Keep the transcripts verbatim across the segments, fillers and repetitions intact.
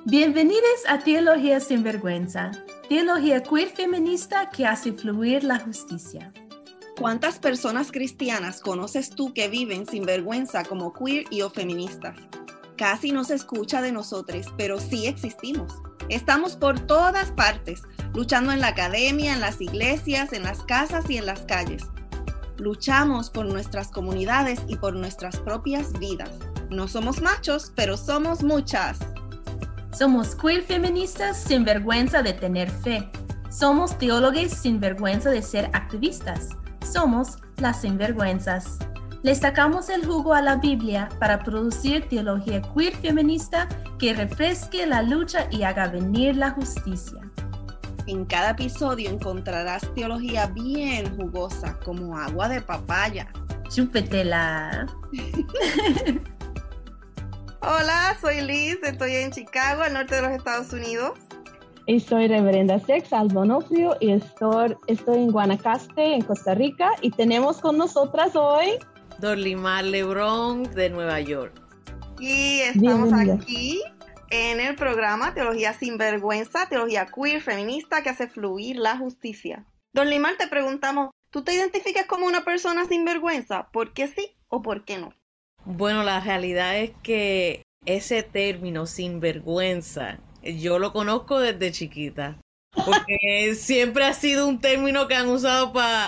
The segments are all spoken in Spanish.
Bienvenidos a Teología Sin Vergüenza, teología queer feminista que hace fluir la justicia. ¿Cuántas personas cristianas conoces tú que viven sin vergüenza como queer y o feministas? Casi no se escucha de nosotros, pero sí existimos. Estamos por todas partes, luchando en la academia, en las iglesias, en las casas y en las calles. Luchamos por nuestras comunidades y por nuestras propias vidas. No somos machos, pero somos muchas. Somos queer feministas sin vergüenza de tener fe. Somos teólogos sin vergüenza de ser activistas. Somos las sinvergüenzas. Le sacamos el jugo a la Biblia para producir teología queer feminista que refresque la lucha y haga venir la justicia. En cada episodio encontrarás teología bien jugosa, como agua de papaya. ¡Chúpetela! Hola, soy Liz, estoy en Chicago, al norte de los Estados Unidos. Y soy Reverenda Sex Albonofrio y estoy, estoy en Guanacaste, en Costa Rica. Y tenemos con nosotras hoy... Dorlimar Lebrón, de Nueva York. Y estamos Bienvenida. aquí en el programa Teología Sin Vergüenza, teología queer feminista que hace fluir la justicia. Dorlimar, te preguntamos, ¿tú te identificas como una persona sin vergüenza? ¿Por qué sí o por qué no? Bueno, la realidad es que ese término sinvergüenza, yo lo conozco desde chiquita, porque siempre ha sido un término que han usado para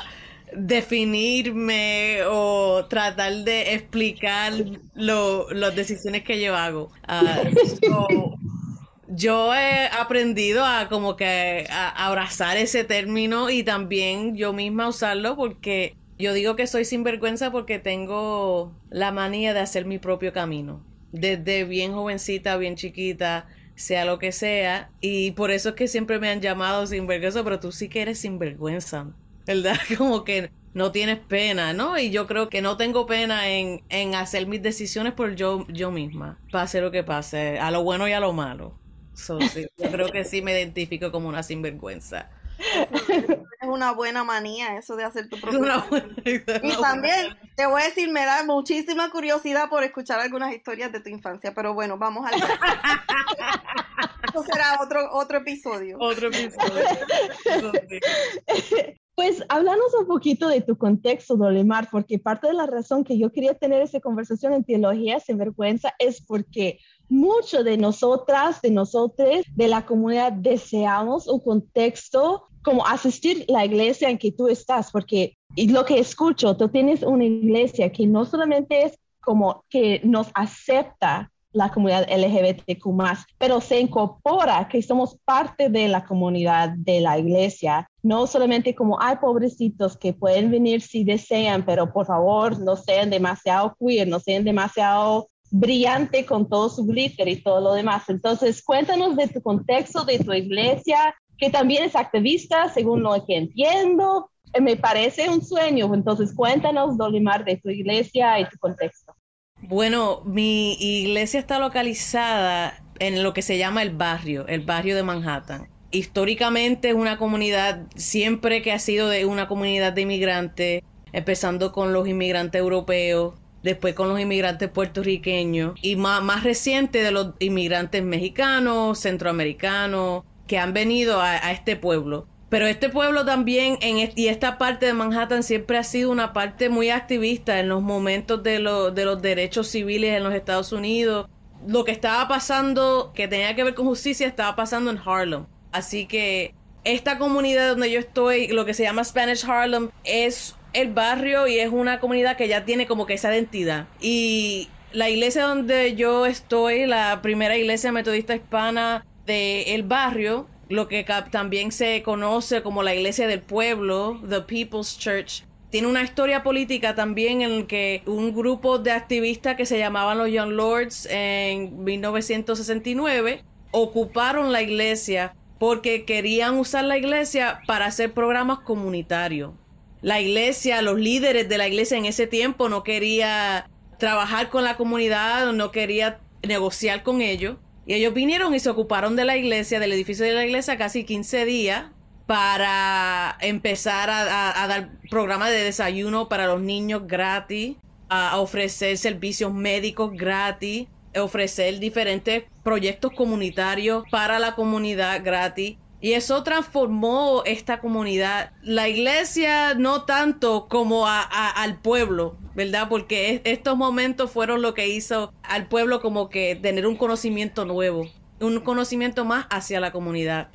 definirme o tratar de explicar lo, las decisiones que yo hago. Uh, so, yo he aprendido a como que a, a abrazar ese término y también yo misma usarlo porque yo digo que soy sinvergüenza porque tengo la manía de hacer mi propio camino. Desde bien jovencita, bien chiquita, sea lo que sea. Y por eso es que siempre me han llamado sinvergüenza, pero tú sí que eres sinvergüenza, ¿verdad? Como que no tienes pena, ¿no? Y yo creo que no tengo pena en, en hacer mis decisiones por yo, yo misma. Pase lo que pase, a lo bueno y a lo malo. So, sí, yo creo que sí me identifico como una sinvergüenza. Es una buena manía eso de hacer tu propio Una buena, Y una también, buena. te voy a decir, me da muchísima curiosidad por escuchar algunas historias de tu infancia, pero bueno, vamos al... Eso será otro, otro episodio. Otro episodio. Eso sí. Pues háblanos un poquito de tu contexto, Dolimar, porque parte de la razón que yo quería tener esa conversación en Teología Sin Vergüenza es porque muchos de nosotras, de nosotros, de la comunidad deseamos un contexto como asistir a la iglesia en que tú estás, porque y lo que escucho, tú tienes una iglesia que no solamente es como que nos acepta la comunidad L G B T Q más, pero se incorpora que somos parte de la comunidad de la iglesia, no solamente como, ay, pobrecitos que pueden venir si desean, pero por favor no sean demasiado queer, no sean demasiado brillante con todo su glitter y todo lo demás. Entonces, cuéntanos de tu contexto, de tu iglesia, que también es activista, según lo que entiendo. Eh, Me parece un sueño. Entonces, cuéntanos, Dolimar, de tu iglesia y tu contexto. Bueno, mi iglesia está localizada en lo que se llama el barrio, el barrio de Manhattan. Históricamente es una comunidad, siempre que ha sido de una comunidad de inmigrantes, empezando con los inmigrantes europeos, después con los inmigrantes puertorriqueños y más, más reciente de los inmigrantes mexicanos, centroamericanos, que han venido a, a este pueblo. Pero este pueblo también, en est- y esta parte de Manhattan siempre ha sido una parte muy activista en los momentos de, lo- de los derechos civiles en los Estados Unidos. Lo que estaba pasando, que tenía que ver con justicia, estaba pasando en Harlem. Así que esta comunidad donde yo estoy, lo que se llama Spanish Harlem, es el barrio y es una comunidad que ya tiene como que esa identidad. Y la iglesia donde yo estoy, la primera iglesia metodista hispana del barrio, lo que ca- también se conoce como la iglesia del pueblo, The People's Church, tiene una historia política también en el que un grupo de activistas que se llamaban los Young Lords en mil novecientos sesenta y nueve ocuparon la iglesia porque querían usar la iglesia para hacer programas comunitarios. La iglesia, los líderes de la iglesia en ese tiempo no quería trabajar con la comunidad, no quería negociar con ellos. Y ellos vinieron y se ocuparon de la iglesia, del edificio de la iglesia, casi quince días para empezar a, a, a dar programas de desayuno para los niños gratis, a ofrecer servicios médicos gratis, ofrecer diferentes proyectos comunitarios para la comunidad gratis. Y eso transformó esta comunidad. La iglesia no tanto como a, a, al pueblo, ¿verdad? Porque es, estos momentos fueron lo que hizo al pueblo como que tener un conocimiento nuevo, un conocimiento más hacia la comunidad.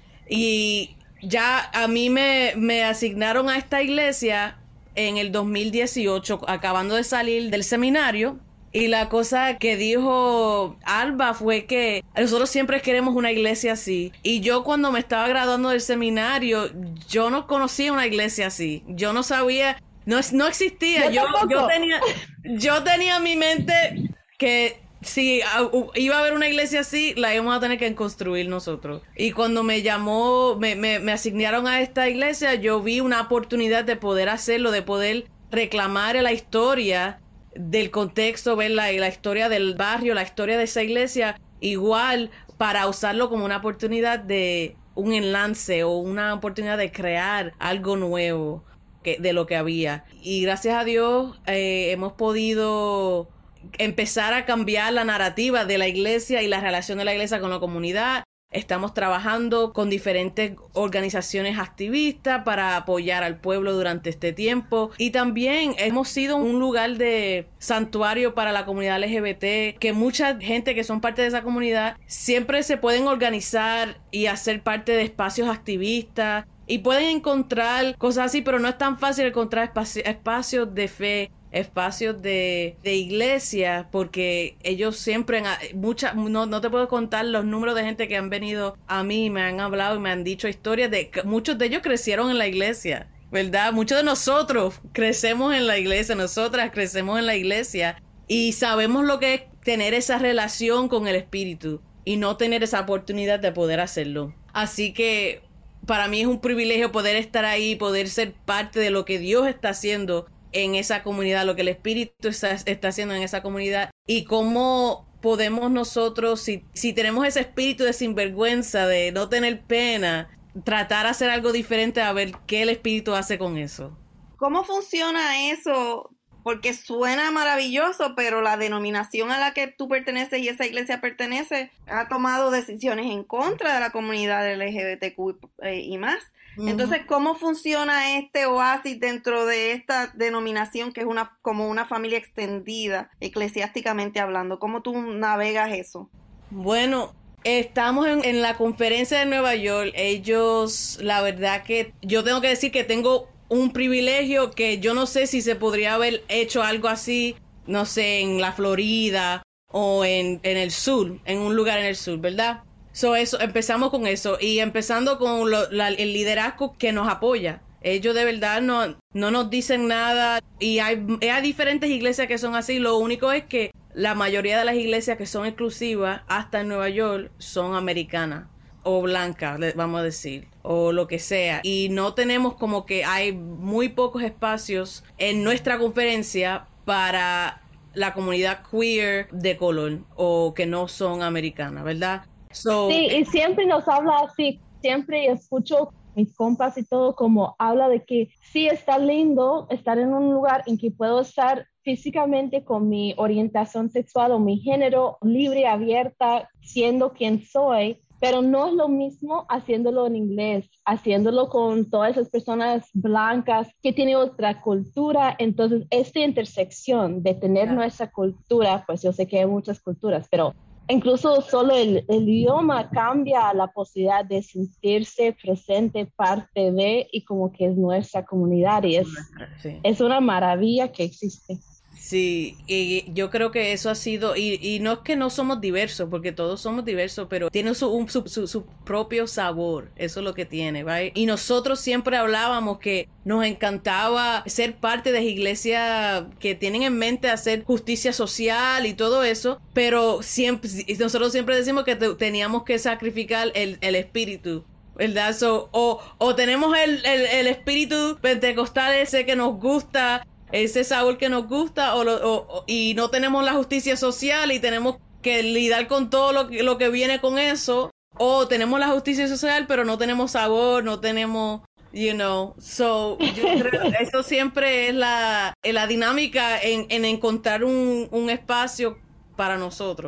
Y ya a mí me, me asignaron a esta iglesia en el dos mil dieciocho, acabando de salir del seminario. Y la cosa que dijo Alba fue que nosotros siempre queremos una iglesia así. Y yo cuando me estaba graduando del seminario, yo no conocía una iglesia así. Yo no sabía, no, no existía. Yo, yo, tenía, yo tenía en mi mente que si iba a haber una iglesia así, la íbamos a tener que construir nosotros. Y cuando me llamó, me, me, me asignaron a esta iglesia, yo vi una oportunidad de poder hacerlo, de poder reclamar la historia del contexto, ver la, la historia del barrio, la historia de esa iglesia, igual para usarlo como una oportunidad de un enlace o una oportunidad de crear algo nuevo que, de lo que había. Y gracias a Dios eh, hemos podido empezar a cambiar la narrativa de la iglesia y la relación de la iglesia con la comunidad. Estamos trabajando con diferentes organizaciones activistas para apoyar al pueblo durante este tiempo. Y también hemos sido un lugar de santuario para la comunidad L G B T, que mucha gente que son parte de esa comunidad siempre se pueden organizar y hacer parte de espacios activistas. Y pueden encontrar cosas así, pero no es tan fácil encontrar espacio, espacios de fe, espacios de, de iglesia, porque ellos siempre, mucha, no, no te puedo contar los números de gente que han venido a mí y me han hablado y me han dicho historias de que muchos de ellos crecieron en la iglesia, ¿verdad? Muchos de nosotros crecemos en la iglesia, nosotras crecemos en la iglesia y sabemos lo que es tener esa relación con el Espíritu y no tener esa oportunidad de poder hacerlo. Así que para mí es un privilegio poder estar ahí, poder ser parte de lo que Dios está haciendo en esa comunidad, lo que el Espíritu está, está haciendo en esa comunidad y cómo podemos nosotros, si, si tenemos ese espíritu de sinvergüenza, de no tener pena, tratar de hacer algo diferente a ver qué el Espíritu hace con eso. ¿Cómo funciona eso? Porque suena maravilloso, pero la denominación a la que tú perteneces y esa iglesia pertenece ha tomado decisiones en contra de la comunidad L G B T Q y más. Entonces, ¿cómo funciona este oasis dentro de esta denominación que es una como una familia extendida, eclesiásticamente hablando? ¿Cómo tú navegas eso? Bueno, estamos en, en la conferencia de Nueva York. Ellos, la verdad que yo tengo que decir que tengo un privilegio que yo no sé si se podría haber hecho algo así, no sé, en la Florida o en, en el sur, en un lugar en el sur, ¿verdad? So eso, empezamos con eso y empezando con lo, la, el liderazgo que nos apoya. Ellos de verdad no, no nos dicen nada y hay, hay diferentes iglesias que son así. Lo único es que la mayoría de las iglesias que son exclusivas hasta en Nueva York son americanas o blancas, vamos a decir, o lo que sea. Y no tenemos como que hay muy pocos espacios en nuestra conferencia para la comunidad queer de color o que no son americanas, ¿verdad? So, sí, y siempre nos habla así, siempre escucho mis compas y todo como habla de que sí está lindo estar en un lugar en que puedo estar físicamente con mi orientación sexual o mi género libre, abierta, siendo quien soy, pero no es lo mismo haciéndolo en inglés, haciéndolo con todas esas personas blancas que tienen otra cultura. Entonces, esta intersección de tener yeah. nuestra cultura, pues yo sé que hay muchas culturas, pero incluso solo el, el idioma cambia la posibilidad de sentirse presente, parte de, y como que es nuestra comunidad y es, sí. es una maravilla que existe. Sí, y yo creo que eso ha sido, y, y no es que no somos diversos, porque todos somos diversos, pero tiene su, un, su, su, su propio sabor, eso es lo que tiene, ¿vale? Y nosotros siempre hablábamos que nos encantaba ser parte de iglesias que tienen en mente hacer justicia social y todo eso, pero siempre nosotros siempre decimos que te, teníamos que sacrificar el, el espíritu, ¿verdad? So, o, o tenemos el, el, el espíritu pentecostal ese que nos gusta, ese sabor que nos gusta, o, lo, o y no tenemos la justicia social y tenemos que lidiar con todo lo que, lo que viene con eso, o tenemos la justicia social pero no tenemos sabor, no tenemos, you know, so yo creo que eso siempre es la, la dinámica en, en encontrar un, un espacio para nosotros.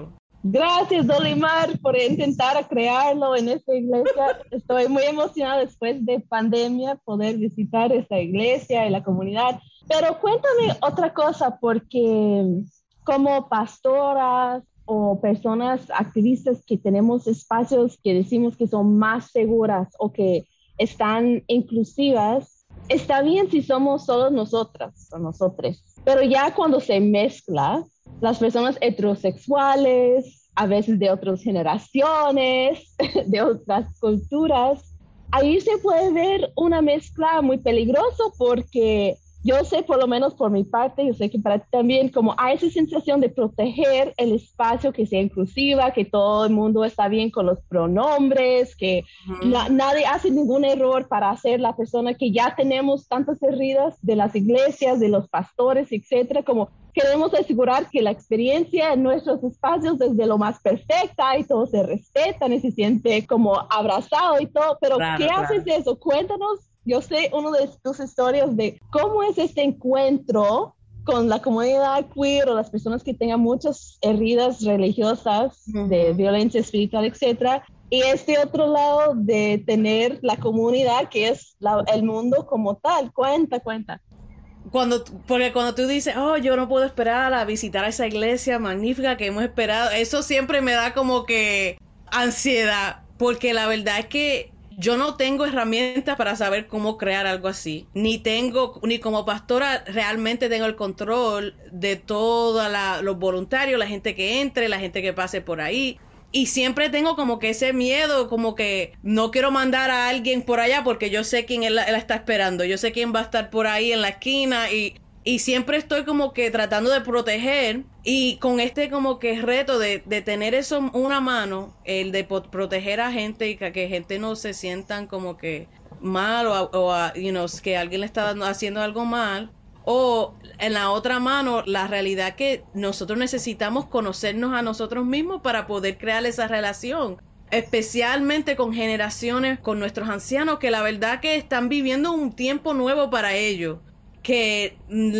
Gracias, Dolimar, por intentar crearlo en esta iglesia. Estoy muy emocionada después de pandemia poder visitar esta iglesia y la comunidad. Pero cuéntame otra cosa, porque como pastoras o personas activistas que tenemos espacios que decimos que son más seguras o que están inclusivas, está bien si somos solo nosotras o nosotros, pero ya cuando se mezcla las personas heterosexuales, a veces de otras generaciones, de otras culturas, ahí se puede ver una mezcla muy peligrosa porque yo sé, por lo menos por mi parte, yo sé que para ti también, como hay esa sensación de proteger el espacio, que sea inclusiva, que todo el mundo está bien con los pronombres, que uh-huh. na- nadie hace ningún error para ser la persona que ya tenemos tantas heridas de las iglesias, de los pastores, etcétera, como queremos asegurar que la experiencia en nuestros espacios es de lo más perfecta y todo se respeta y se siente como abrazado y todo, pero claro, ¿qué claro. haces de eso? Cuéntanos. Yo sé una de tus historias de cómo es este encuentro con la comunidad queer o las personas que tengan muchas heridas religiosas, uh-huh. de violencia espiritual, etcétera. Y este otro lado de tener la comunidad que es la, el mundo como tal. Cuenta, cuenta. Cuando, porque cuando tú dices, oh, yo no puedo esperar a visitar a esa iglesia magnífica que hemos esperado, eso siempre me da como que ansiedad, porque la verdad es que yo no tengo herramientas para saber cómo crear algo así, ni tengo, ni como pastora realmente tengo el control de todos los voluntarios, la gente que entre, la gente que pase por ahí. Y siempre tengo como que ese miedo, como que no quiero mandar a alguien por allá porque yo sé quién él, él está esperando, yo sé quién va a estar por ahí en la esquina y, y siempre estoy como que tratando de proteger y con este como que reto de, de tener eso una mano, el de po- proteger a gente y que, que gente no se sientan como que mal o, o a, you know, que alguien le está dando, haciendo algo mal. O en la otra mano, la realidad que nosotros necesitamos conocernos a nosotros mismos para poder crear esa relación, especialmente con generaciones, con nuestros ancianos, que la verdad que están viviendo un tiempo nuevo para ellos, que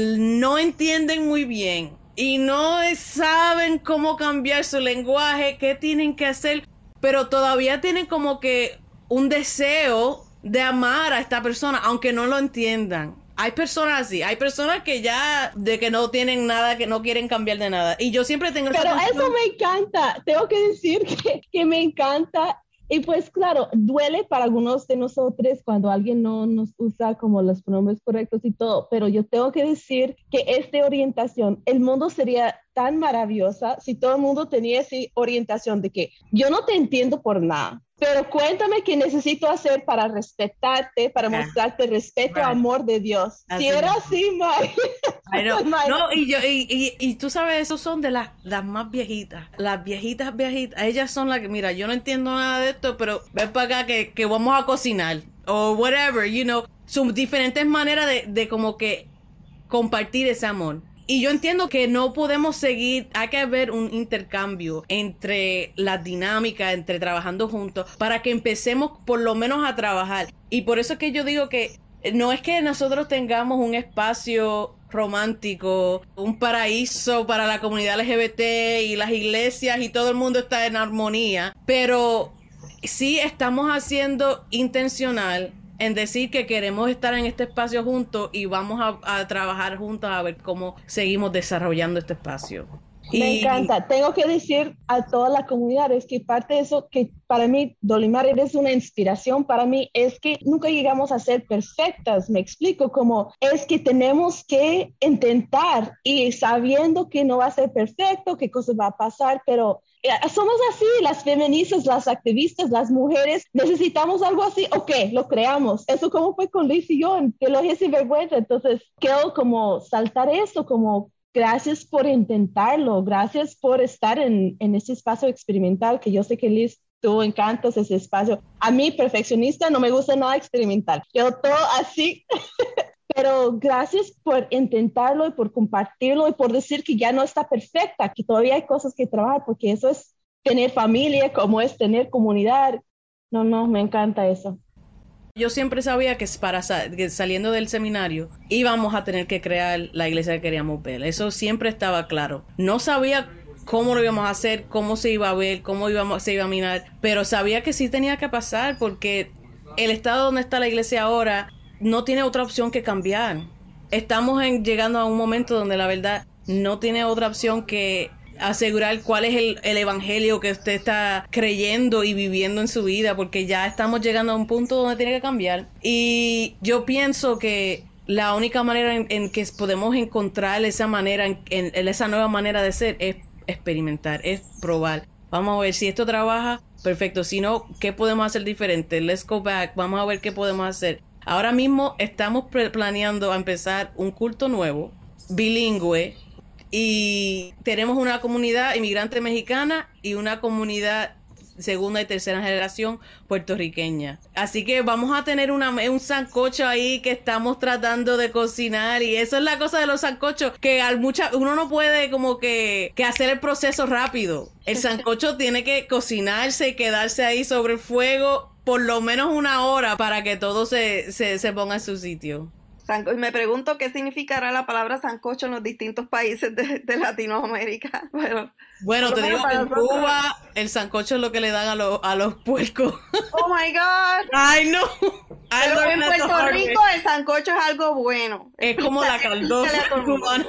no entienden muy bien y no saben cómo cambiar su lenguaje, qué tienen que hacer, pero todavía tienen como que un deseo de amar a esta persona, aunque no lo entiendan. Hay personas así, hay personas que ya de que no tienen nada, que no quieren cambiar de nada. Y yo siempre tengo Pero esa eso me encanta, tengo que decir que, que me encanta. Y pues claro, duele para algunos de nosotros cuando alguien no nos usa como los pronombres correctos y todo, pero yo tengo que decir que esta orientación, el mundo sería tan maravillosa si todo el mundo tenía esa orientación de que yo no te entiendo por nada, pero cuéntame qué necesito hacer para respetarte, para yeah. mostrarte respeto, right. amor de Dios. Así si era así, Mike. No, y yo, y, y, y tú sabes, esos son de las, las más viejitas, las viejitas, viejitas, ellas son las que, mira, yo no entiendo nada de esto, pero ven para acá que, que vamos a cocinar, o whatever, you know, son diferentes maneras de, de como que compartir ese amor. Y yo entiendo que no podemos seguir, hay que haber un intercambio entre las dinámicas, entre trabajando juntos, para que empecemos por lo menos a trabajar. Y por eso es que yo digo que no es que nosotros tengamos un espacio romántico, un paraíso para la comunidad L G B T y las iglesias y todo el mundo está en armonía, pero sí estamos haciendo intencional en decir que queremos estar en este espacio juntos y vamos a, a trabajar juntos a ver cómo seguimos desarrollando este espacio. Me y, encanta. Tengo que decir a toda la comunidad, es que parte de eso que para mí, Dolimar, eres una inspiración para mí, es que nunca llegamos a ser perfectas, me explico, como es que tenemos que intentar y sabiendo que no va a ser perfecto, qué cosas va a pasar, pero somos así, las feministas, las activistas, las mujeres, necesitamos algo así, ok, lo creamos. Eso como fue con Liz y yo en Teología Sin Vergüenza. Entonces, quiero como saltar eso, como gracias por intentarlo, gracias por estar en, en ese espacio experimental, que yo sé que Liz, tú encantas ese espacio. A mí, perfeccionista, no me gusta nada experimental. Yo todo así... Pero gracias por intentarlo y por compartirlo y por decir que ya no está perfecta, que todavía hay cosas que trabajar, porque eso es tener familia, como es tener comunidad. No, no, me encanta eso. Yo siempre sabía que para sal- que saliendo del seminario íbamos a tener que crear la iglesia que queríamos ver. Eso siempre estaba claro. No sabía cómo lo íbamos a hacer, cómo se iba a ver, cómo íbamos, se iba a mirar, pero sabía que sí tenía que pasar porque el estado donde está la iglesia ahora no tiene otra opción que cambiar. Estamos en, llegando a un momento donde la verdad no tiene otra opción que asegurar cuál es el, el evangelio que usted está creyendo y viviendo en su vida, porque ya estamos llegando a un punto donde tiene que cambiar. Y yo pienso que la única manera en, en que podemos encontrar esa manera, en, en esa nueva manera de ser, es experimentar, es probar. Vamos a ver si esto trabaja, perfecto. Si no, ¿qué podemos hacer diferente? Let's go back. Vamos a ver qué podemos hacer. Ahora mismo estamos planeando a empezar un culto nuevo, bilingüe, y tenemos una comunidad inmigrante mexicana y una comunidad segunda y tercera generación puertorriqueña. Así que vamos a tener una, un sancocho ahí que estamos tratando de cocinar, y eso es la cosa de los sancochos, que al mucha, uno no puede como que, que hacer el proceso rápido. El sancocho tiene que cocinarse y quedarse ahí sobre el fuego por lo menos una hora para que todo se, se, se ponga en su sitio. Y me pregunto qué significará la palabra sancocho en los distintos países de, de Latinoamérica. Bueno, bueno te digo que en Cuba el sancocho es lo que le dan a, lo, a los puercos. ¡Oh, my God! ¡Ay, no! Pero en Puerto Rico el sancocho es algo bueno. Es explícale, como la caldosa cubana.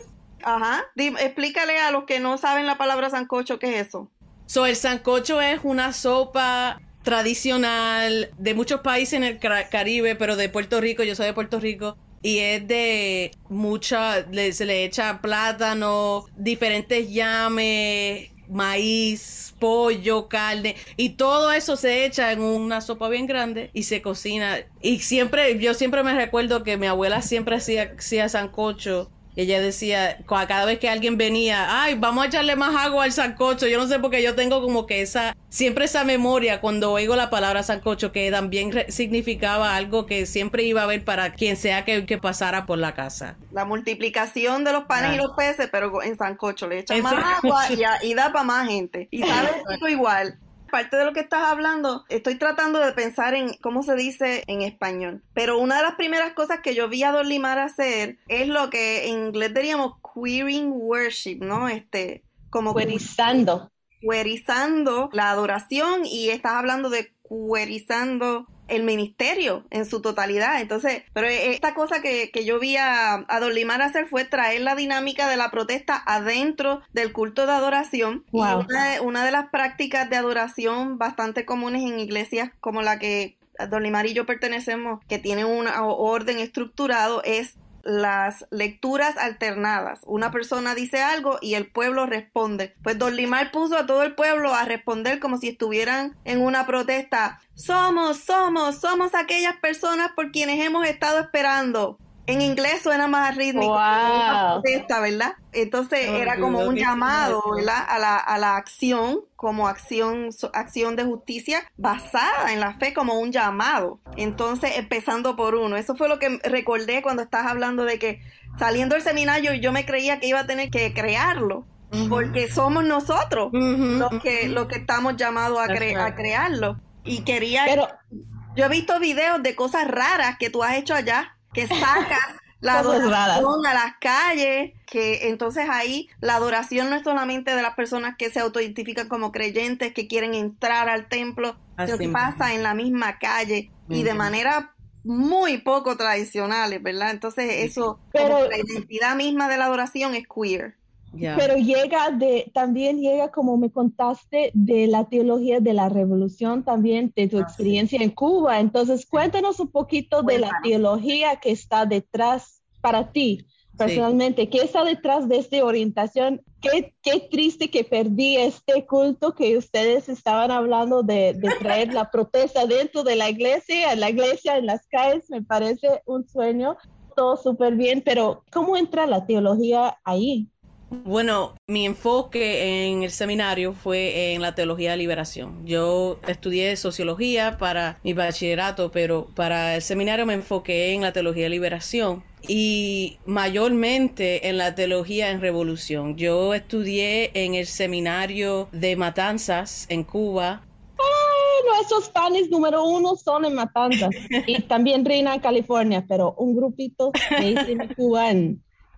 Ajá. Dime, explícale a los que no saben la palabra sancocho qué es eso. So, el sancocho es una sopa tradicional de muchos países en el Caribe, pero de Puerto Rico, yo soy de Puerto Rico, y es de mucha, le, se le echa plátano, diferentes llames, maíz, pollo, carne, y todo eso se echa en una sopa bien grande y se cocina. Y siempre, yo siempre me recuerdo que mi abuela siempre hacía, hacía sancocho. Ella decía, cada vez que alguien venía, ay, vamos a echarle más agua al sancocho. Yo no sé, porque yo tengo como que esa, siempre esa memoria cuando oigo la palabra sancocho, que también re- significaba algo que siempre iba a haber para quien sea que, que pasara por la casa. La multiplicación de los panes ah. y los peces, pero en sancocho le echan más agua y, a, y da para más gente. Y sabe esto igual. Parte de lo que estás hablando, estoy tratando de pensar en cómo se dice en español, pero una de las primeras cosas que yo vi a Don Limar hacer es lo que en inglés diríamos queering worship, ¿no? Este, como querizando. Querizando la adoración, y estás hablando de querizando el ministerio en su totalidad. Entonces, pero esta cosa que, que yo vi a, a Don Limar hacer fue traer la dinámica de la protesta adentro del culto de adoración. Wow. Y una, una de las prácticas de adoración bastante comunes en iglesias como la que Don Limar y yo pertenecemos, que tienen un orden estructurado, es las lecturas alternadas. Una persona dice algo y el pueblo responde. Pues Don Limar puso a todo el pueblo a responder como si estuvieran en una protesta. Somos, somos, somos aquellas personas por quienes hemos estado esperando. En inglés suena más rítmico. Wow. Una protesta, ¿verdad? Entonces oh, era como un llamado, ¿verdad? A la, a la acción, como acción, acción de justicia basada en la fe, como un llamado. Entonces, empezando por uno. Eso fue lo que recordé cuando estás hablando de que saliendo del seminario yo me creía que iba a tener que crearlo. Uh-huh. Porque somos nosotros uh-huh. los que, los que estamos llamados a, cre- a crearlo. Y quería... Pero... Yo he visto videos de cosas raras que tú has hecho allá, que sacas la adoración a las calles, que entonces ahí la adoración no es solamente de las personas que se autoidentifican como creyentes, que quieren entrar al templo, así sino que pasa en la misma calle uh-huh. y de manera muy poco tradicionales, ¿verdad? Entonces eso, pero como la identidad misma de la adoración es queer. Yeah. Pero llega de, también llega, como me contaste, de la teología de la revolución, también de tu ah, experiencia sí. en Cuba. Entonces, cuéntanos un poquito bueno, de la teología que está detrás para ti, personalmente. Sí. ¿Qué está detrás de esta orientación? Qué, qué triste que perdí este culto que ustedes estaban hablando de, de traer la protesta dentro de la iglesia, en la iglesia, en las calles. Me parece un sueño, todo súper bien, pero ¿cómo entra la teología ahí? Bueno, mi enfoque en el seminario fue en la teología de liberación. Yo estudié sociología para mi bachillerato, pero para el seminario me enfoqué en la teología de liberación y mayormente en la teología en revolución. Yo estudié en el seminario de Matanzas en Cuba. Ay, nuestros panes número uno son en Matanzas y también Reina, California, pero un grupito de Cuba en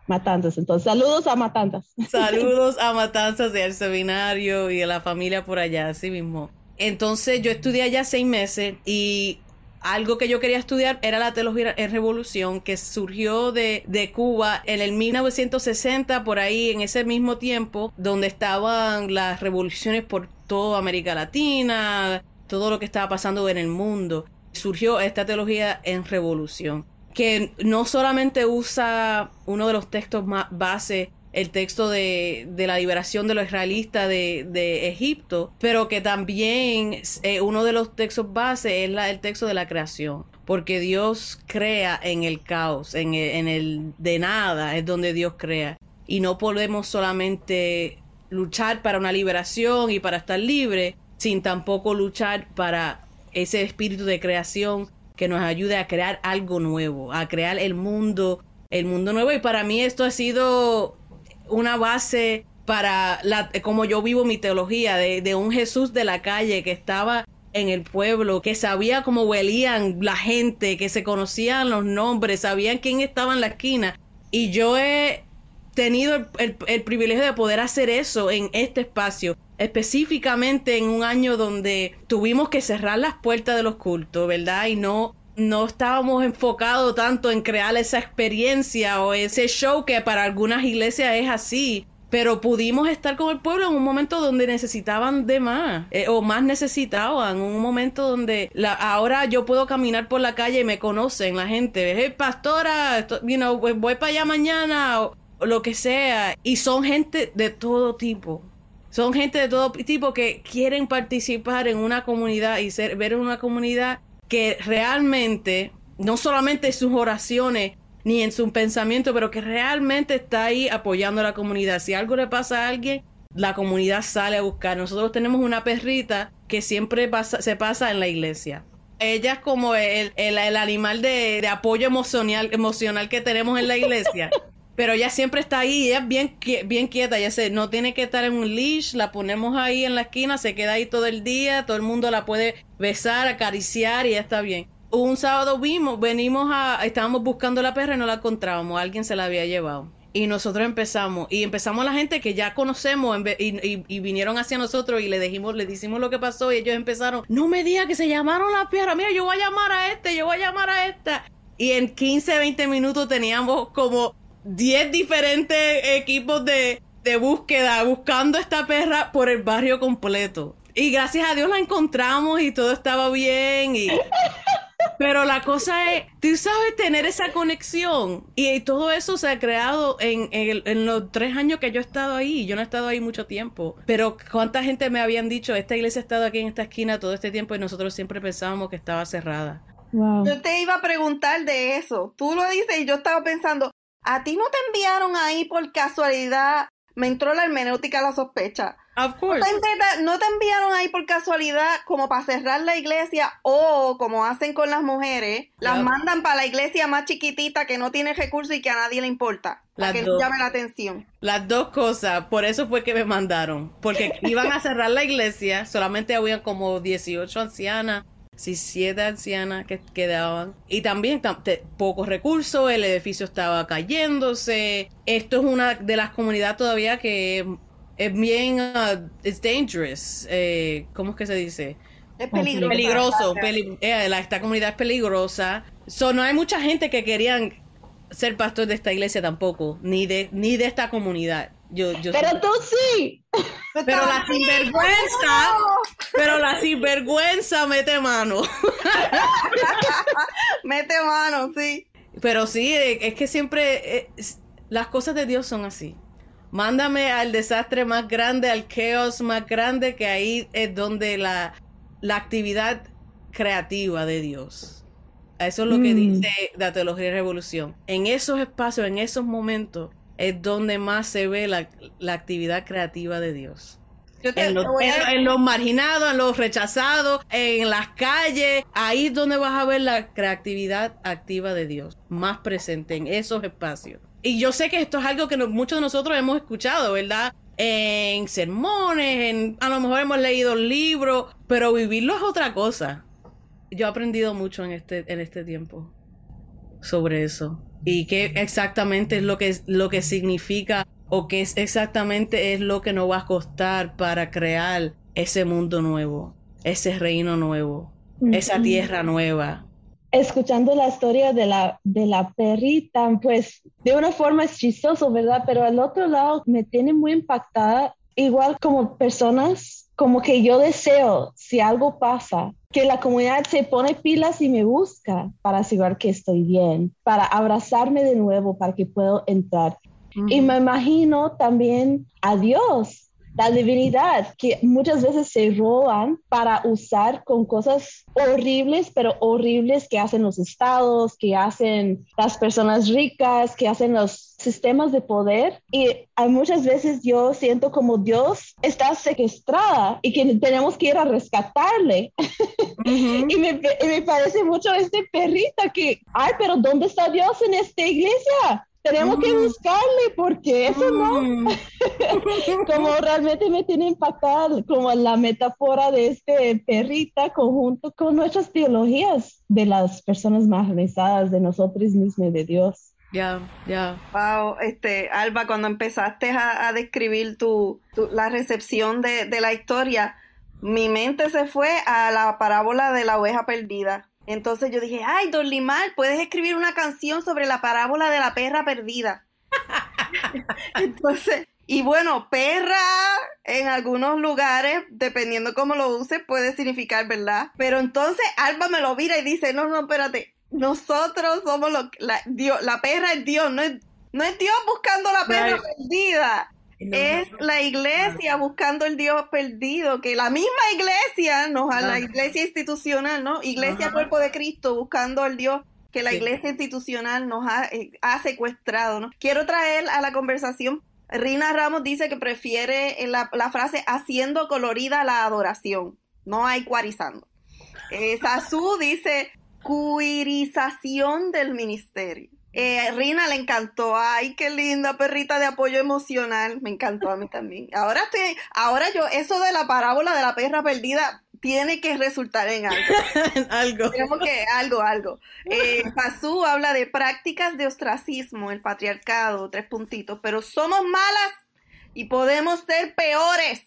Matanzas. Entonces, saludos a Matanzas. Saludos a Matanzas y al seminario y a la familia por allá, así mismo. Entonces, yo estudié allá seis meses y algo que yo quería estudiar era la teología en revolución, que surgió de, de Cuba en el mil novecientos sesenta, por ahí, en ese mismo tiempo, donde estaban las revoluciones por toda América Latina, todo lo que estaba pasando en el mundo. Surgió esta teología en revolución, que no solamente usa uno de los textos más base, el texto de, de la liberación de los israelitas de, de Egipto, pero que también eh, uno de los textos base es la, el texto de la creación, porque Dios crea en el caos, en el, en el de nada es donde Dios crea, y no podemos solamente luchar para una liberación y para estar libre, sin tampoco luchar para ese espíritu de creación que nos ayude a crear algo nuevo, a crear el mundo, el mundo nuevo. Y para mí esto ha sido una base para la, como yo vivo mi teología, de, de un Jesús de la calle que estaba en el pueblo, que sabía cómo huelían la gente, que se conocían los nombres, sabían quién estaba en la esquina. Y yo he tenido el, el, el privilegio de poder hacer eso en este espacio, específicamente en un año donde tuvimos que cerrar las puertas de los cultos, ¿verdad? Y no, no estábamos enfocados tanto en crear esa experiencia o ese show que para algunas iglesias es así, pero pudimos estar con el pueblo en un momento donde necesitaban de más, eh, o más necesitaban, un momento donde la, ahora yo puedo caminar por la calle y me conocen la gente, hey, pastora, esto, you know, voy para allá mañana, o, o lo que sea, y son gente de todo tipo. Son gente de todo tipo que quieren participar en una comunidad y ser, ver una comunidad que realmente, no solamente en sus oraciones ni en su pensamiento, pero que realmente está ahí apoyando a la comunidad. Si algo le pasa a alguien, la comunidad sale a buscar. Nosotros tenemos una perrita que siempre pasa, se pasa en la iglesia. Ella es como el, el, el animal de, de apoyo emocional, emocional que tenemos en la iglesia. Pero ella siempre está ahí, ella es bien, bien quieta, ya sé, no tiene que estar en un leash, la ponemos ahí en la esquina, se queda ahí todo el día, todo el mundo la puede besar, acariciar y ya está bien. Un sábado vimos, venimos a, estábamos buscando la perra y no la encontrábamos, alguien se la había llevado. Y nosotros empezamos, y empezamos la gente que ya conocemos y, y, y vinieron hacia nosotros y le dijimos, le decimos lo que pasó y ellos empezaron, no me digas que se llamaron la perra, mira, yo voy a llamar a este, yo voy a llamar a esta. Y en quince, veinte minutos teníamos como diez diferentes equipos de, de búsqueda buscando esta perra por el barrio completo. Y gracias a Dios la encontramos y todo estaba bien. Y... Pero la cosa es, tú sabes, tener esa conexión. Y, y todo eso se ha creado en, en, el, en los tres años que yo he estado ahí. Yo no he estado ahí mucho tiempo. Pero cuánta gente me habían dicho, esta iglesia ha estado aquí en esta esquina todo este tiempo y nosotros siempre pensábamos que estaba cerrada. Wow. Yo te iba a preguntar de eso. Tú lo dices y yo estaba pensando, ¿a ti no te enviaron ahí por casualidad? Me entró la hermenéutica, la sospecha. Of course. ¿No te, ¿No te enviaron ahí por casualidad como para cerrar la iglesia o como hacen con las mujeres? Las yep. mandan para la iglesia más chiquitita que no tiene recursos y que a nadie le importa. Para que llame la atención. Las dos cosas. Por eso fue que me mandaron. Porque iban a cerrar la iglesia. Solamente había como dieciocho ancianas. Sí, siete ancianas que quedaban. Y también t- pocos recursos, el edificio estaba cayéndose. Esto es una de las comunidades todavía que es bien, uh, it's dangerous. Eh, ¿Cómo es que se dice? Es peligroso. Peligroso. Peli- eh, la, esta comunidad es peligrosa. So, no hay mucha gente que querían ser pastor de esta iglesia tampoco, ni de, ni de esta comunidad. Yo, yo pero soy... tú sí. Pero la sinvergüenza, pero la sinvergüenza mete mano. Mete mano, sí. Pero sí, es que siempre es, las cosas de Dios son así. Mándame al desastre más grande, al caos más grande, que ahí es donde la, la actividad creativa de Dios. Eso es lo que mm. dice la teología de revolución. En esos espacios, en esos momentos, es donde más se ve la, la actividad creativa de Dios. Yo te, en, los, te a... en, en los marginados, en los rechazados, en las calles, ahí es donde vas a ver la creatividad activa de Dios, más presente en esos espacios. Y yo sé que esto es algo que no, muchos de nosotros hemos escuchado, ¿verdad? En sermones, en, a lo mejor hemos leído libros, pero vivirlo es otra cosa. Yo he aprendido mucho en este, en este tiempo sobre eso. y qué exactamente es lo que, lo que significa o qué es exactamente es lo que nos va a costar para crear ese mundo nuevo, ese reino nuevo, uh-huh. esa tierra nueva. Escuchando la historia de la, de la perrita, pues de una forma es chistoso, ¿verdad? Pero al otro lado me tiene muy impactada, igual como personas, como que yo deseo, si algo pasa, que la comunidad se pone pilas y me busca para asegurar que estoy bien, para abrazarme de nuevo, para que pueda entrar. Uh-huh. Y me imagino también a Dios, la divinidad, que muchas veces se roban para usar con cosas horribles, pero horribles que hacen los estados, que hacen las personas ricas, que hacen los sistemas de poder. Y hay muchas veces yo siento como Dios está secuestrada y que tenemos que ir a rescatarle. Uh-huh. y, me, y me parece mucho este perrita que, ay, pero ¿dónde está Dios en esta iglesia? Tenemos mm. que buscarle porque eso mm. no, como realmente me tiene impactada como la metáfora de este perrita conjunto con nuestras teologías de las personas marginalizadas, de nosotros mismos, de Dios. Ya, yeah, ya. Yeah. Wow, este, Alba, cuando empezaste a, a describir tu, tu, la recepción de, de la historia, mi mente se fue a la parábola de la oveja perdida. Entonces yo dije, ay, Don Limar, puedes escribir una canción sobre la parábola de la perra perdida. Entonces, y bueno, perra en algunos lugares, dependiendo cómo lo uses, puede significar, ¿verdad? Pero entonces Alba me lo mira y dice, no, no, espérate, nosotros somos los, la, Dios, la perra es Dios, no es, no es Dios buscando la perra right. perdida. No, es la iglesia buscando el Dios perdido, que la misma iglesia, nos, a la iglesia institucional, ¿no? Iglesia Ajá. Cuerpo de Cristo, buscando al Dios que la sí. iglesia institucional nos ha, eh, ha secuestrado, ¿no? Quiero traer a la conversación, Rina Ramos dice que prefiere la, la frase haciendo colorida la adoración, no hay cuarizando. Eh, Sazú dice cuirización del ministerio. Eh, Rina le encantó, ay, qué linda perrita de apoyo emocional, me encantó a mí también. Ahora estoy, ahora yo, eso de la parábola de la perra perdida tiene que resultar en algo. algo. Tenemos que, algo, algo. Eh, Pazú habla de prácticas de ostracismo, el patriarcado, tres puntitos, pero somos malas y podemos ser peores.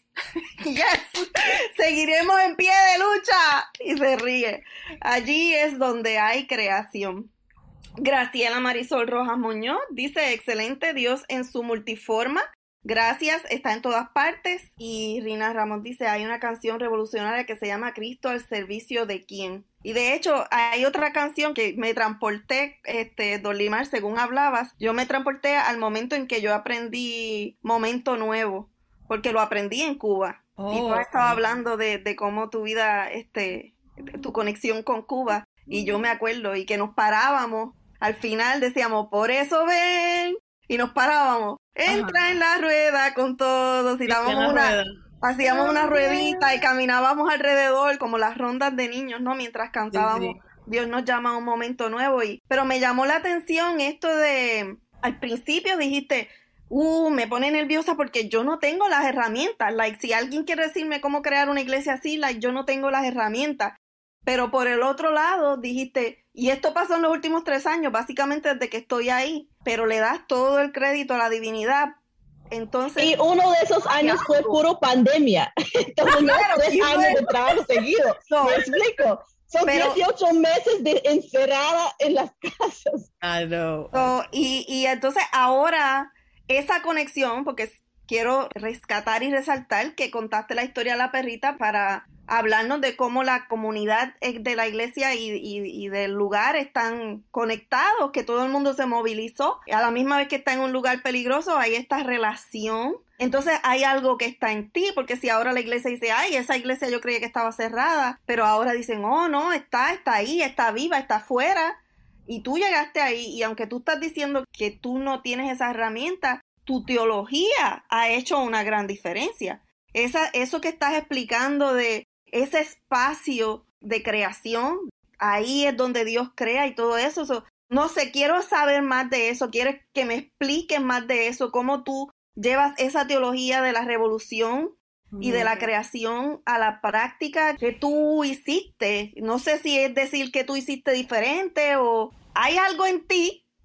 Yes. Seguiremos en pie de lucha. Y se ríe. Allí es donde hay creación. Graciela Marisol Rojas Muñoz dice, excelente, Dios en su multiforma, gracias, está en todas partes. Y Rina Ramos dice, hay una canción revolucionaria que se llama Cristo al servicio de quién. Y de hecho, hay otra canción que me transporté, este, Don Limar, según hablabas, yo me transporté al momento en que yo aprendí Momento Nuevo, porque lo aprendí en Cuba. Oh, y tú has estado hablando de, de cómo tu vida, este, tu conexión con Cuba, y yo me acuerdo, y que nos parábamos. Al final decíamos, por eso ven, y nos parábamos, entra Ajá. en la rueda con todos, y dábamos una, hacíamos una ruedita y caminábamos alrededor como las rondas de niños, ¿no? Mientras cantábamos, sí, sí. Dios nos llama a un momento nuevo. Y pero me llamó la atención esto de, al principio dijiste, uh, me pone nerviosa porque yo no tengo las herramientas, like, si alguien quiere decirme cómo crear una iglesia así, like, yo no tengo las herramientas. Pero por el otro lado dijiste, y esto pasó en los últimos tres años, básicamente desde que estoy ahí, pero le das todo el crédito a la divinidad. Entonces, y uno de esos años fue puro pandemia. Entonces, no claro, tres años fue... de trabajo seguido. No, ¿me explico? Son pero, dieciocho meses de encerrada en las casas. I know. So, y, y entonces ahora esa conexión, porque quiero rescatar y resaltar que contaste la historia de la perrita para hablarnos de cómo la comunidad de la iglesia y, y, y del lugar están conectados, que todo el mundo se movilizó, a la misma vez que está en un lugar peligroso, hay esta relación. Entonces hay algo que está en ti, porque si ahora la iglesia dice, ay, esa iglesia yo creía que estaba cerrada, pero ahora dicen, oh, no, está, está ahí, está viva, está afuera, y tú llegaste ahí, y aunque tú estás diciendo que tú no tienes esa herramienta, tu teología ha hecho una gran diferencia. Esa, eso que estás explicando de ese espacio de creación, ahí es donde Dios crea y todo eso. So, no sé, quiero saber más de eso, quiero que me expliques más de eso, cómo tú llevas esa teología de la revolución y de la creación a la práctica que tú hiciste. No sé si es decir que tú hiciste diferente o hay algo en ti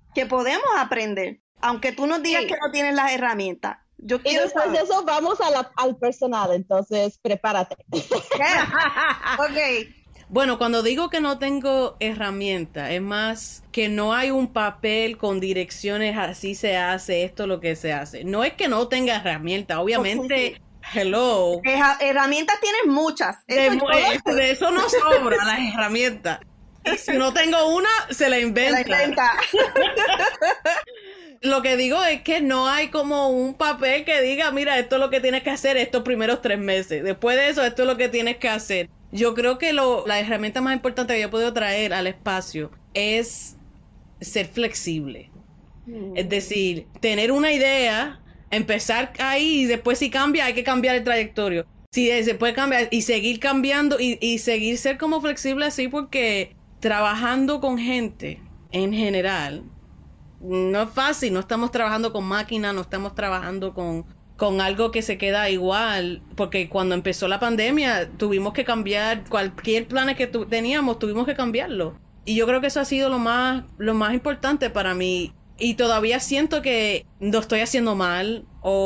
que podemos aprender, aunque tú nos digas sí. que no tienes las herramientas. Yo y después saber. de eso vamos a la, al personal, entonces prepárate. Ok. Bueno, cuando digo que no tengo herramienta, es más que no hay un papel con direcciones, así se hace, esto lo que se hace. No es que no tenga herramienta, obviamente, hello. Herramientas tienes muchas. Eso de, de eso no sobra las herramientas. Y si no tengo una, se la inventa. Se la inventa. Lo que digo es que no hay como un papel que diga, mira, esto es lo que tienes que hacer estos primeros tres meses. Después de eso, esto es lo que tienes que hacer. Yo creo que lo, la herramienta más importante que yo he podido traer al espacio es ser flexible. Mm. Es decir, tener una idea, empezar ahí y después si cambia hay que cambiar el trayectorio. Si se puede cambiar y seguir cambiando y, y seguir ser como flexible así, porque trabajando con gente en general no es fácil. No estamos trabajando con máquinas, no estamos trabajando con... con algo que se queda igual, porque cuando empezó la pandemia tuvimos que cambiar cualquier plan que tu- teníamos, tuvimos que cambiarlo. Y yo creo que eso ha sido lo más, lo más importante para mí. Y todavía siento que lo estoy haciendo mal,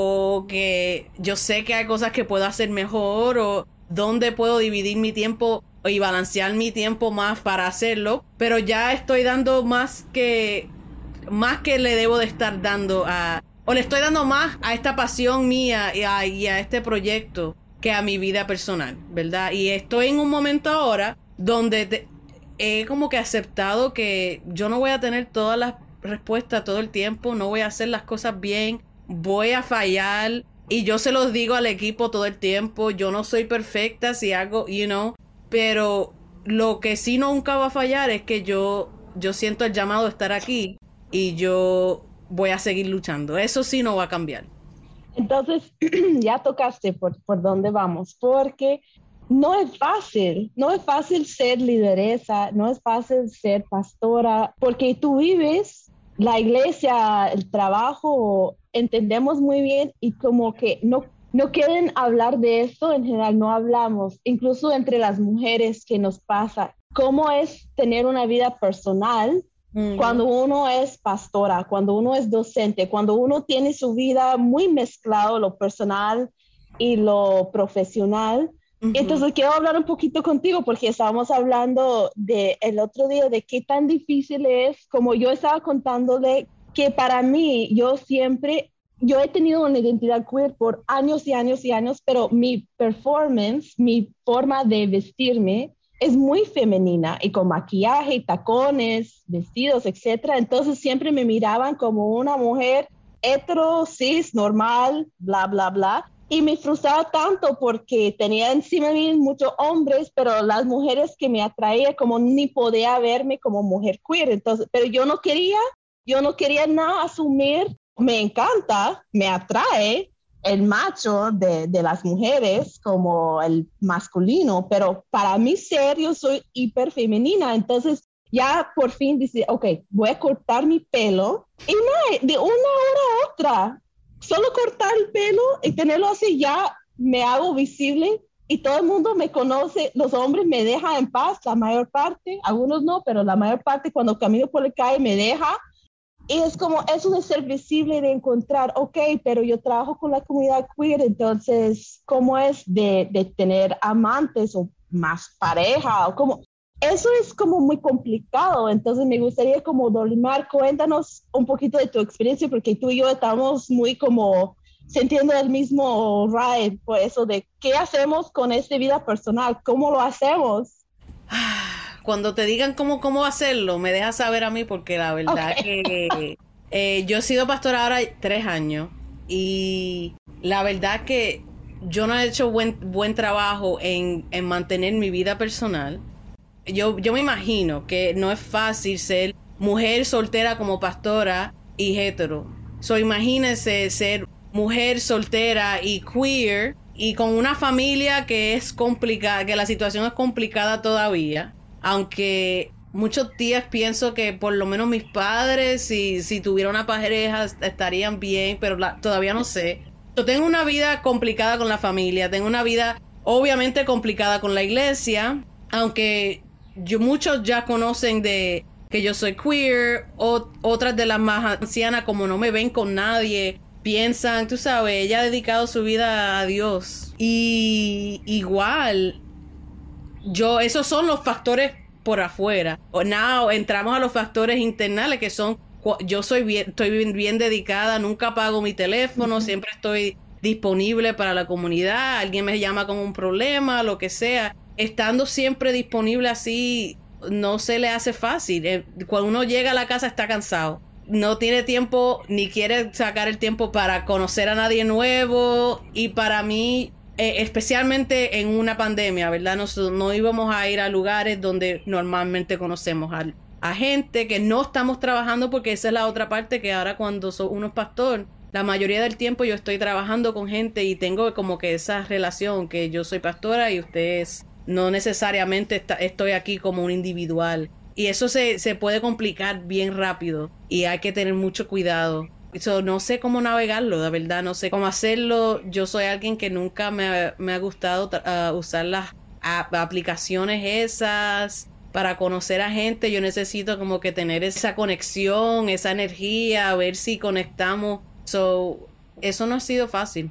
o que yo sé que hay cosas que puedo hacer mejor, o dónde puedo dividir mi tiempo y balancear mi tiempo más para hacerlo, pero ya estoy dando más que, más que le debo de estar dando a... O le estoy dando más a esta pasión mía y a, y a este proyecto que a mi vida personal, ¿verdad? Y estoy en un momento ahora donde te, he como que aceptado que yo no voy a tener todas las respuestas todo el tiempo, no voy a hacer las cosas bien, voy a fallar, y yo se los digo al equipo todo el tiempo, yo no soy perfecta si hago, you know, pero lo que sí nunca va a fallar es que yo, yo siento el llamado de estar aquí y yo... voy a seguir luchando. Eso sí no va a cambiar. Entonces, ya tocaste por, por dónde vamos, porque no es fácil, no es fácil ser lideresa, no es fácil ser pastora, porque tú vives la iglesia, el trabajo, entendemos muy bien y como que no, no quieren hablar de esto, en general no hablamos, incluso entre las mujeres que nos pasa, cómo es tener una vida personal. Mm. Cuando uno es pastora, cuando uno es docente, cuando uno tiene su vida muy mezclado, lo personal y lo profesional. Uh-huh. Entonces quiero hablar un poquito contigo porque estábamos hablando de el otro día de qué tan difícil es, como yo estaba contándole que para mí, yo siempre, yo he tenido una identidad queer por años y años y años, pero mi performance, mi forma de vestirme es muy femenina y con maquillaje y tacones, vestidos, etcétera. Entonces siempre me miraban como una mujer hetero, cis, normal, bla, bla, bla. Y me frustraba tanto porque tenía encima de mí muchos hombres, pero las mujeres que me atraían como ni podía verme como mujer queer. Entonces, pero yo no quería, yo no quería nada asumir. Me encanta, me atrae el macho de, de las mujeres como el masculino, pero para mí ser, yo soy hiper femenina, entonces ya por fin dice, ok, voy a cortar mi pelo, y no, de una hora a otra, solo cortar el pelo y tenerlo así, ya me hago visible, y todo el mundo me conoce, los hombres me dejan en paz, la mayor parte, algunos no, pero la mayor parte cuando camino por la calle me deja. Y es como eso de ser visible, de encontrar, ok, pero yo trabajo con la comunidad queer, entonces, ¿cómo es de, de tener amantes o más pareja? O como, eso es como muy complicado, entonces me gustaría como, Dolimar, cuéntanos un poquito de tu experiencia, porque tú y yo estamos muy como sintiendo el mismo ride, por eso de qué hacemos con esta vida personal, cómo lo hacemos. Cuando te digan cómo, cómo hacerlo, me dejas saber a mí, porque la verdad okay. que eh, yo he sido pastora ahora tres años y la verdad que yo no he hecho buen, buen trabajo en, en mantener mi vida personal. Yo, yo me imagino que no es fácil ser mujer soltera como pastora y hetero. So, imagínense ser mujer soltera y queer y con una familia que es complicada, que la situación es complicada todavía. Aunque muchos días pienso que por lo menos mis padres, si, si tuviera una pareja, estarían bien, pero la, todavía no sé. Yo tengo una vida complicada con la familia, tengo una vida obviamente complicada con la iglesia, aunque yo, muchos ya conocen de que yo soy queer, o otras de las más ancianas, como no me ven con nadie, piensan, tú sabes, ella ha dedicado su vida a Dios. Y igual, yo, esos son los factores por afuera. O now entramos a los factores internales, que son, yo soy bien, estoy bien, bien dedicada, nunca apago mi teléfono, uh-huh. siempre estoy disponible para la comunidad, alguien me llama con un problema, lo que sea. Estando siempre disponible así, no se le hace fácil. Cuando uno llega a la casa está cansado. No tiene tiempo, ni quiere sacar el tiempo para conocer a nadie nuevo. Y para mí, eh, especialmente en una pandemia, ¿verdad? Nos, no íbamos a ir a lugares donde normalmente conocemos a, a gente, que no estamos trabajando, porque esa es la otra parte, que ahora cuando so, uno es pastor, la mayoría del tiempo yo estoy trabajando con gente y tengo como que esa relación, que yo soy pastora y ustedes no necesariamente está, estoy aquí como un individual. Y eso se, se puede complicar bien rápido y hay que tener mucho cuidado. So, no sé cómo navegarlo, de verdad, no sé cómo hacerlo. Yo soy alguien que nunca me ha, me ha gustado uh, usar las a, aplicaciones esas para conocer a gente. Yo necesito como que tener esa conexión, esa energía, a ver si conectamos. So, eso no ha sido fácil.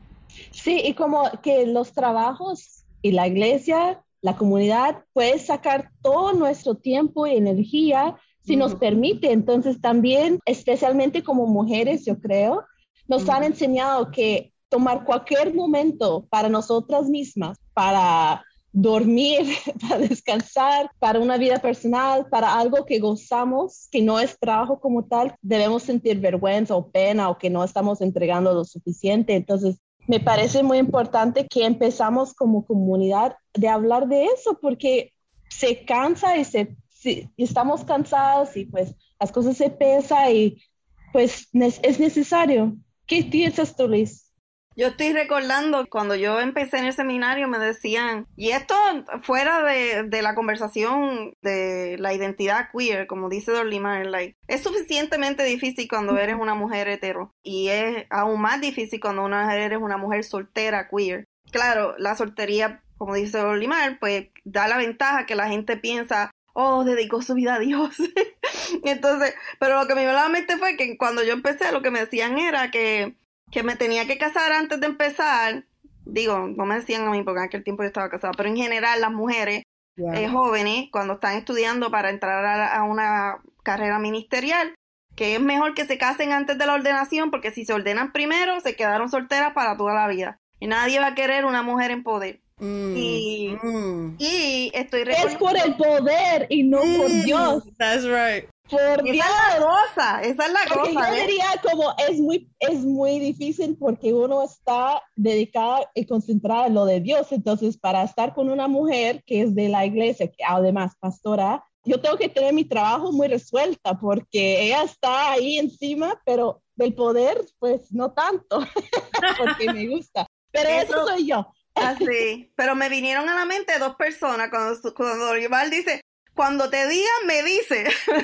Sí, y como que los trabajos y la iglesia, la comunidad, puede sacar todo nuestro tiempo y energía si mm. nos permite. Entonces también, especialmente como mujeres, yo creo, nos mm. han enseñado que tomar cualquier momento para nosotras mismas, para dormir, para descansar, para una vida personal, para algo que gozamos, que no es trabajo como tal, debemos sentir vergüenza o pena o que no estamos entregando lo suficiente. Entonces, me parece muy importante que empezamos como comunidad de hablar de eso, porque se cansa y, se, si, estamos cansados y pues las cosas se pesan y pues es necesario. ¿Qué piensas tú, Liz? Yo estoy recordando cuando yo empecé en el seminario me decían, y esto fuera de, de la conversación de la identidad queer, como dice Dorlimar, like, es suficientemente difícil cuando eres una mujer hetero y es aún más difícil cuando una, eres una mujer soltera queer. Claro, la soltería, como dice Dorlimar, pues da la ventaja que la gente piensa, oh, dedicó su vida a Dios. Entonces, pero lo que me dio a la mente fue que cuando yo empecé lo que me decían era que que me tenía que casar antes de empezar. Digo, no me decían a mí porque en aquel tiempo yo estaba casada, pero en general las mujeres yeah. eh, jóvenes, cuando están estudiando para entrar a, a una carrera ministerial, que es mejor que se casen antes de la ordenación, porque si se ordenan primero, se quedaron solteras para toda la vida. Y nadie va a querer una mujer en poder. Mm, y, mm. y estoy recordando... Es por el poder y no mm, por Dios. That's right. Por Dios. Esa es la cosa, esa es la porque cosa. Yo ¿ves? diría como es muy, es muy difícil porque uno está dedicada y concentrada en lo de Dios. Entonces, para estar con una mujer que es de la iglesia, que además pastora, yo tengo que tener mi trabajo muy resuelta porque ella está ahí encima, pero del poder, pues no tanto, porque me gusta. Pero eso, eso soy yo. Así, pero me vinieron a la mente dos personas cuando, cuando Iván dice, cuando te digan, me dice.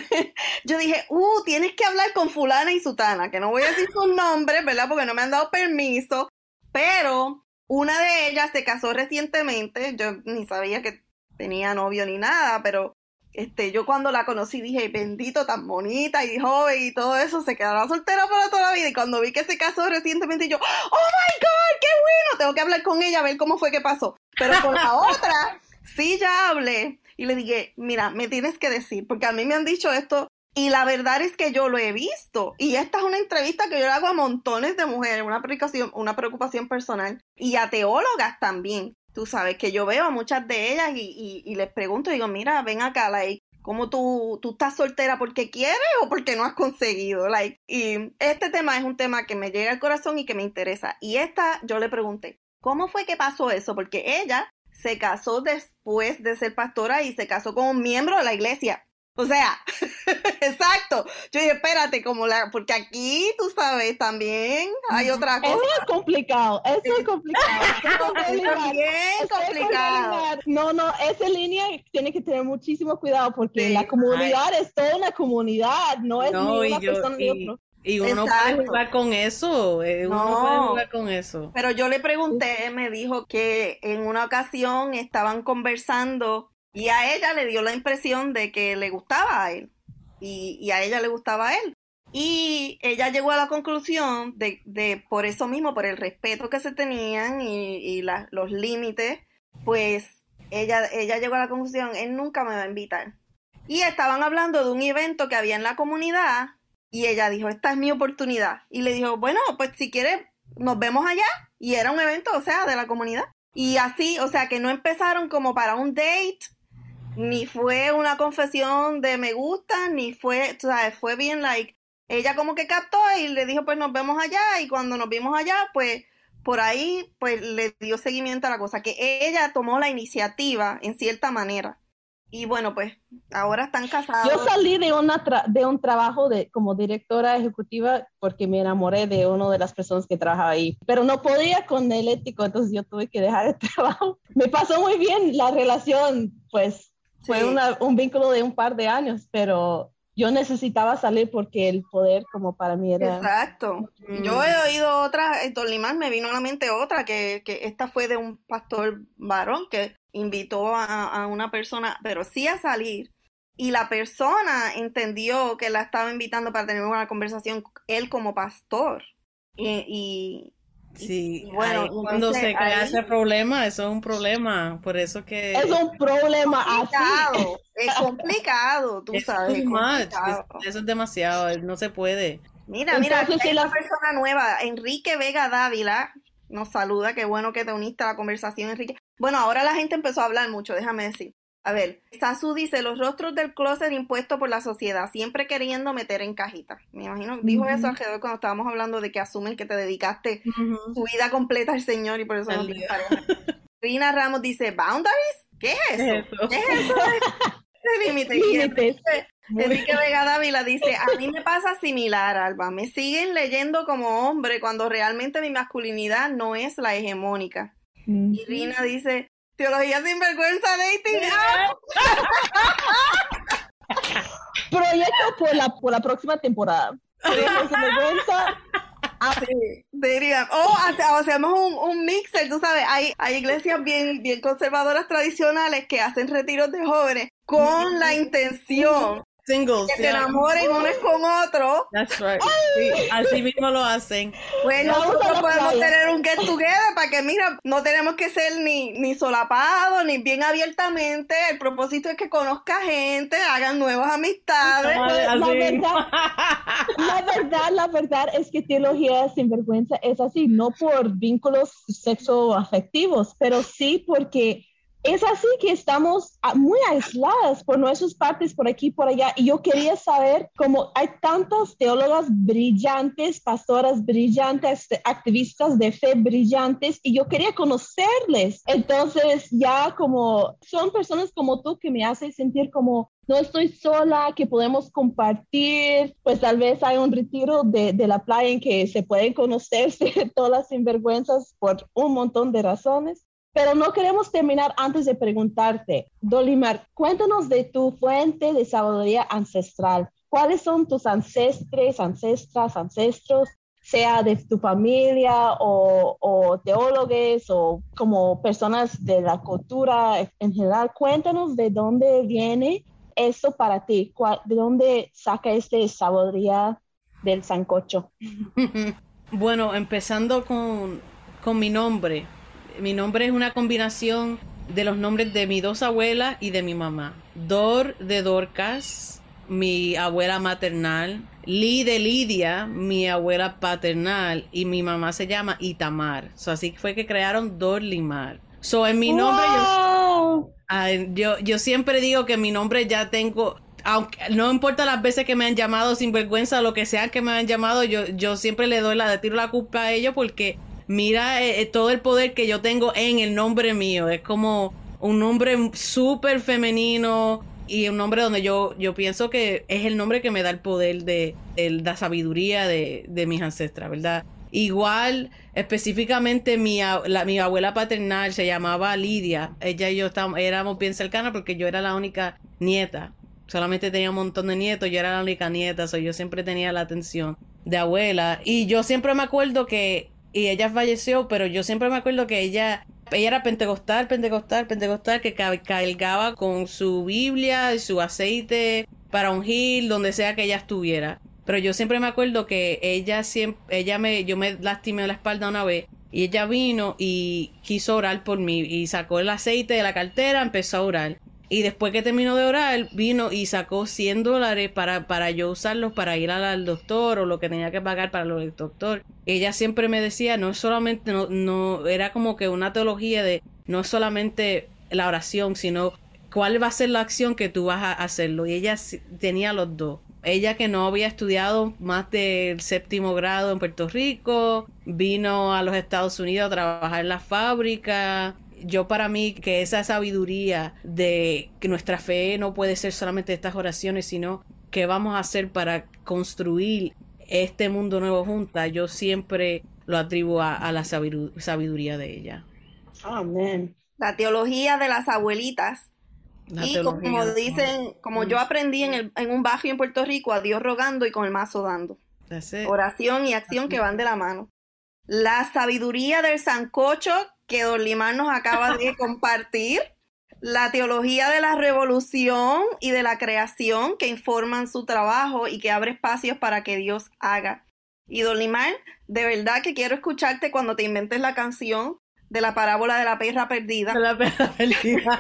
Yo dije, uh, tienes que hablar con fulana y sutana, que no voy a decir sus nombres, ¿verdad? Porque no me han dado permiso, pero una de ellas se casó recientemente, yo ni sabía que tenía novio ni nada, pero este, yo cuando la conocí dije, bendito, tan bonita y joven y todo eso, se quedará soltera para toda la vida, y cuando vi que se casó recientemente, yo, oh my God, qué bueno, tengo que hablar con ella a ver cómo fue que pasó, pero con la otra, sí ya hablé, y le dije, mira, me tienes que decir, porque a mí me han dicho esto, y la verdad es que yo lo he visto, y esta es una entrevista que yo le hago a montones de mujeres, una preocupación, una preocupación personal, y a teólogas también. Tú sabes que yo veo a muchas de ellas y, y, y les pregunto, digo, mira, ven acá, like, ¿cómo tú, tú estás soltera porque quieres o porque no has conseguido? Like, y este tema es un tema que me llega al corazón y que me interesa. Y esta, yo le pregunté, ¿cómo fue que pasó eso? Porque ella se casó después de ser pastora y se casó con un miembro de la iglesia. O sea, exacto. Yo dije, espérate, como la, porque aquí, tú sabes, también hay otra cosa. Eso es complicado, eso es complicado. Eso es bien complicado. No, no, esa línea tiene que tener muchísimo cuidado porque sí, la comunidad ay. es toda una comunidad, no es no, ni una yo, persona y, ni otro. Y uno Exacto. puede jugar con eso, eh, uno no, puede jugar con eso. Pero yo le pregunté, me dijo que en una ocasión estaban conversando y a ella le dio la impresión de que le gustaba a él. y, y a ella le gustaba a él. Y ella llegó a la conclusión de, de por eso mismo, por el respeto que se tenían y, y la, los límites, pues ella, ella llegó a la conclusión, él nunca me va a invitar. Y estaban hablando de un evento que había en la comunidad y ella dijo, esta es mi oportunidad. Y le dijo, bueno, pues si quieres, nos vemos allá. Y era un evento, o sea, de la comunidad. Y así, o sea, que no empezaron como para un date, ni fue una confesión de me gusta, ni fue, o sea, fue bien like, ella como que captó y le dijo, pues nos vemos allá. Y cuando nos vimos allá, pues por ahí, pues le dio seguimiento a la cosa, que ella tomó la iniciativa en cierta manera. Y bueno, pues ahora están casados. Yo salí de, una tra- de un trabajo de, como directora ejecutiva porque me enamoré de una de las personas que trabajaba ahí, pero no podía con el ético, entonces yo tuve que dejar el trabajo. Me pasó muy bien la relación, pues fue Sí. una, un vínculo de un par de años, pero yo necesitaba salir porque el poder como para mí era... Exacto. Mm. Yo he oído otra, en Tolimán me vino a la mente otra, que, que esta fue de un pastor varón que invitó a, a una persona, pero sí a salir, y la persona entendió que la estaba invitando para tener una conversación, él como pastor, y, y, Sí, y bueno, ahí, y cuando entonces se crea ahí- ese problema, eso es un problema, por eso que Es un problema así. complicado, es complicado, tú es sabes, es too much, complicado. es- eso es demasiado, no se puede. Mira, mira, Entonces, aquí hay si una las- persona nueva, Enrique Vega Dávila, nos saluda, qué bueno que te uniste a la conversación, Enrique. Bueno, ahora la gente empezó a hablar mucho, déjame decir. A ver, Sasu dice, los rostros del closet impuestos por la sociedad, siempre queriendo meter en cajitas. Me imagino, dijo Ujú. eso alrededor cuando estábamos hablando de que asumen que te dedicaste Ujú. tu vida completa al Señor y por eso no Al tienes Dios. pareja. Rina Ramos dice, ¿boundaries? ¿Qué es eso? ¿Qué es eso? ¿Qué es eso de, de límite? Y Límites. Enrique, Enrique Vega Dávila dice, a mí me pasa similar, Alba, me siguen leyendo como hombre cuando realmente mi masculinidad no es la hegemónica. Mm. Y Rina dice, teología sin vergüenza dating app. Proyecto por la, por la próxima temporada. Teología sin vergüenza. Sí, diría, o hace- o hacemos un, un mixer, tú sabes, hay, hay iglesias bien, bien conservadoras tradicionales que hacen retiros de jóvenes con la intención Singles, que se yeah. enamoren unos con otros. That's right. Sí, así mismo lo hacen. Pues Vamos a nosotros la podemos playa. tener un get together para que, mira, no tenemos que ser ni, ni solapados, ni bien abiertamente. El propósito es que conozca gente, hagan nuevas amistades. La Así. verdad, la verdad, la verdad es que teología sin vergüenza es así, no por vínculos sexoafectivos, pero sí porque es así que estamos ah, muy aisladas por nuestras partes, por aquí, por allá. Y yo quería saber, como hay tantas teólogas brillantes, pastoras brillantes, activistas de fe brillantes, y yo quería conocerles. Entonces, ya como son personas como tú que me hacen sentir como no estoy sola, que podemos compartir, pues tal vez hay un retiro de, de la playa en que se pueden conocerse todas las sinvergüenzas por un montón de razones. Pero no queremos terminar antes de preguntarte, Dolimar, cuéntanos de tu fuente de sabiduría ancestral. ¿Cuáles son tus ancestres, ancestras, ancestros, sea de tu familia o, o teólogos o como personas de la cultura en general? Cuéntanos de dónde viene eso para ti, ¿Cuál, de dónde saca este sabiduría del sancocho. Bueno, empezando con, con mi nombre. Mi nombre es una combinación de los nombres de mis dos abuelas y de mi mamá. Dor de Dorcas, mi abuela maternal. Li de Lidia, mi abuela paternal. Y mi mamá se llama Itamar. So, así fue que crearon Dorlimar. So, en mi nombre yo, ¡Wow! ay, yo, yo siempre digo que mi nombre ya tengo... Aunque no importa las veces que me han llamado sinvergüenza o lo que sea que me han llamado, yo, yo siempre le doy la, le tiro la culpa a ellos porque mira eh, todo el poder que yo tengo en el nombre mío. Es como un nombre súper femenino y un nombre donde yo, yo pienso que es el nombre que me da el poder de, de la sabiduría de, de mis ancestras, ¿verdad? Igual, específicamente mi, la, mi abuela paternal se llamaba Lidia. Ella y yo estábamos, éramos bien cercanas porque yo era la única nieta. Solamente tenía un montón de nietos, yo era la única nieta, so yo siempre tenía la atención de abuela. Y yo siempre me acuerdo que, y ella falleció, pero yo siempre me acuerdo que ella, ella era pentecostal, pentecostal, pentecostal, que cargaba con su Biblia y su aceite para ungir donde sea que ella estuviera. Pero yo siempre me acuerdo que ella siempre, ella me, yo me lastimé la espalda una vez y ella vino y quiso orar por mí y sacó el aceite de la cartera, empezó a orar. Y después que terminó de orar, vino y sacó cien dólares para, para yo usarlos para ir al, al doctor o lo que tenía que pagar para lo del doctor. Ella siempre me decía, no solamente, no, no, era como que una teología de, no solamente la oración, sino cuál va a ser la acción que tú vas a hacerlo. Y ella tenía los dos. Ella que no había estudiado más del séptimo grado en Puerto Rico, vino a los Estados Unidos a trabajar en la fábrica. Yo para mí que esa sabiduría de que nuestra fe no puede ser solamente estas oraciones, sino qué vamos a hacer para construir este mundo nuevo juntas, yo siempre lo atribuo a, a la sabiduría de ella. Amén. La teología de las abuelitas. La y teología, como dicen, como mm. yo aprendí en, el, en un barrio en Puerto Rico, a Dios rogando y con el mazo dando. Oración y acción que van de la mano. La sabiduría del sancocho que Don Limar nos acaba de compartir, la teología de la revolución y de la creación que informan su trabajo y que abre espacios para que Dios haga. Y Don Limar, de verdad que quiero escucharte cuando te inventes la canción de la parábola de la perra perdida. De la perra perdida.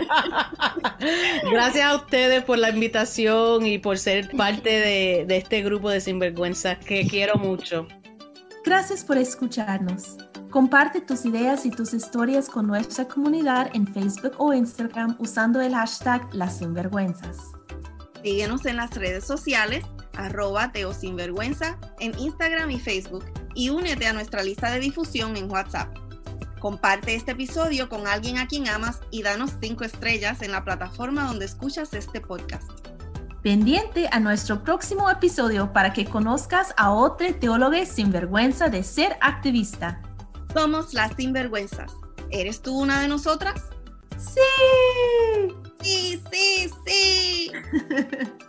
Gracias a ustedes por la invitación y por ser parte de, de este grupo de sinvergüenzas que quiero mucho. Gracias por escucharnos. Comparte tus ideas y tus historias con nuestra comunidad en Facebook o Instagram usando el hashtag Las Sinvergüenzas. Síguenos en las redes sociales, arroba teosinvergüenza, en Instagram y Facebook, y únete a nuestra lista de difusión en WhatsApp. Comparte este episodio con alguien a quien amas y danos cinco estrellas en la plataforma donde escuchas este podcast. Pendiente a nuestro próximo episodio para que conozcas a otro teólogo sin vergüenza de ser activista. Somos las Sinvergüenzas. ¿Eres tú una de nosotras? ¡Sí! ¡Sí, sí, sí!